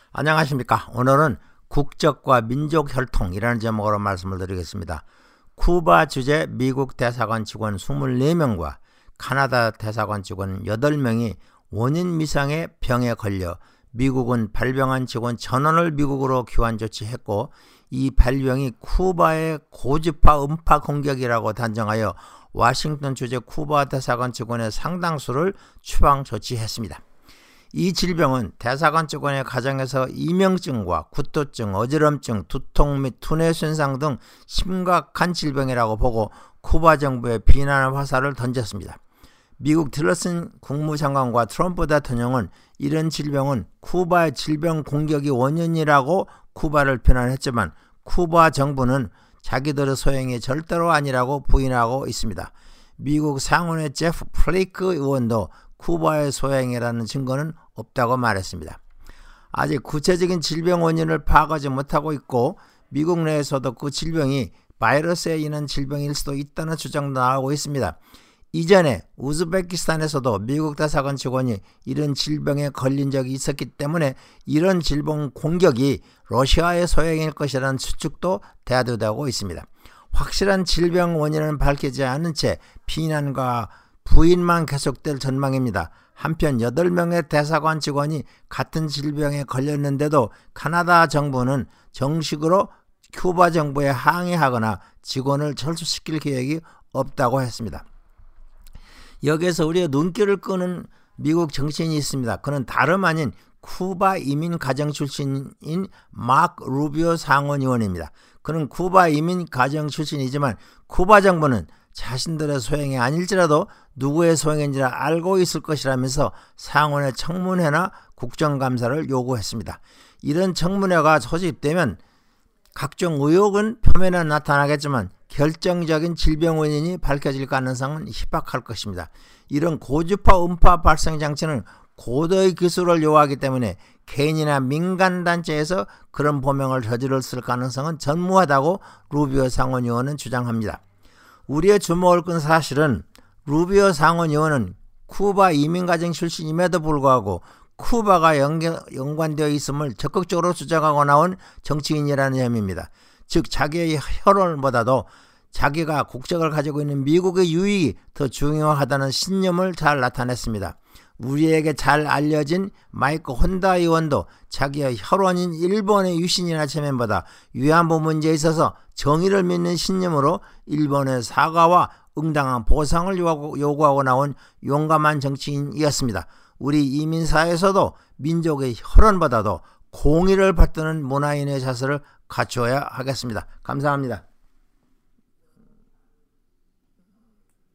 안녕하십니까. 오늘은 국적과 민족 혈통이라는 제목으로 말씀을 드리겠습니다. 쿠바 주재 미국 대사관 직원 24명과 카나다 대사관 직원 8명이 원인 미상의 병에 걸려 미국은 발병한 직원 전원을 미국으로 귀환 조치했고, 이 발병이 쿠바의 고주파 음파 공격이라고 단정하여 워싱턴 주재 쿠바 대사관 직원의 상당수를 추방 조치했습니다. 이 질병은 대사관 직원의 가정에서 이명증과 구토증, 어지럼증, 두통 및 두뇌 손상 등 심각한 질병이라고 보고 쿠바 정부에 비난의 화살을 던졌습니다. 미국 틸러슨 국무장관과 트럼프 대통령은 이런 질병은 쿠바의 질병 공격이 원인이라고 쿠바를 비난했지만, 쿠바 정부는 자기들의 소행이 절대로 아니라고 부인하고 있습니다. 미국 상원의 제프 플레이크 의원도 쿠바의 소행이라는 증거는 없다고 말했습니다. 아직 구체적인 질병 원인을 파악하지 못하고 있고, 미국 내에서도 그 질병이 바이러스에 인한 질병일 수도 있다는 주장도 나오고 있습니다. 이전에 우즈베키스탄에서도 미국 대사관 직원이 이런 질병에 걸린 적이 있었기 때문에 이런 질병 공격이 러시아의 소행일 것이라는 추측도 대두되고 있습니다. 확실한 질병 원인은 밝히지 않은 채 비난과 부인만 계속될 전망입니다. 한편 8명의 대사관 직원이 같은 질병에 걸렸는데도 카나다 정부는 정식으로 쿠바 정부에 항의하거나 직원을 철수시킬 계획이 없다고 했습니다. 여기에서 우리의 눈길을 끄는 미국 정치인이 있습니다. 그는 다름 아닌 쿠바 이민 가정 출신인 마크 루비오 상원의원입니다. 그는 쿠바 이민 가정 출신이지만 쿠바 정부는 자신들의 소행이 아닐지라도 누구의 소행인지 알고 있을 것이라면서 상원의 청문회나 국정감사를 요구했습니다. 이런 청문회가 소집되면 각종 의혹은 표면에 나타나겠지만 결정적인 질병 원인이 밝혀질 가능성은 희박할 것입니다. 이런 고주파 음파 발생 장치는 고도의 기술을 요하기 때문에 개인이나 민간단체에서 그런 범행을 저질렀을 가능성은 전무하다고 루비오 상원의원은 주장합니다. 우리의 주목을 끈 사실은 루비오 상원의원은 쿠바 이민가정 출신임에도 불구하고 쿠바가 연관되어 있음을 적극적으로 주장하고 나온 정치인이라는 점입니다. 즉, 자기의 혈연보다도 자기가 국적을 가지고 있는 미국의 유익이 더 중요하다는 신념을 잘 나타냈습니다. 우리에게 잘 알려진 마이크 혼다 의원도 자기의 혈원인 일본의 유신이나 체면보다 위안부 문제에 있어서 정의를 믿는 신념으로 일본의 사과와 응당한 보상을 요구하고 나온 용감한 정치인이었습니다. 우리 이민사회에서도 민족의 혈원보다도 공의를 받드는 문화인의 자세를 갖추어야 하겠습니다. 감사합니다.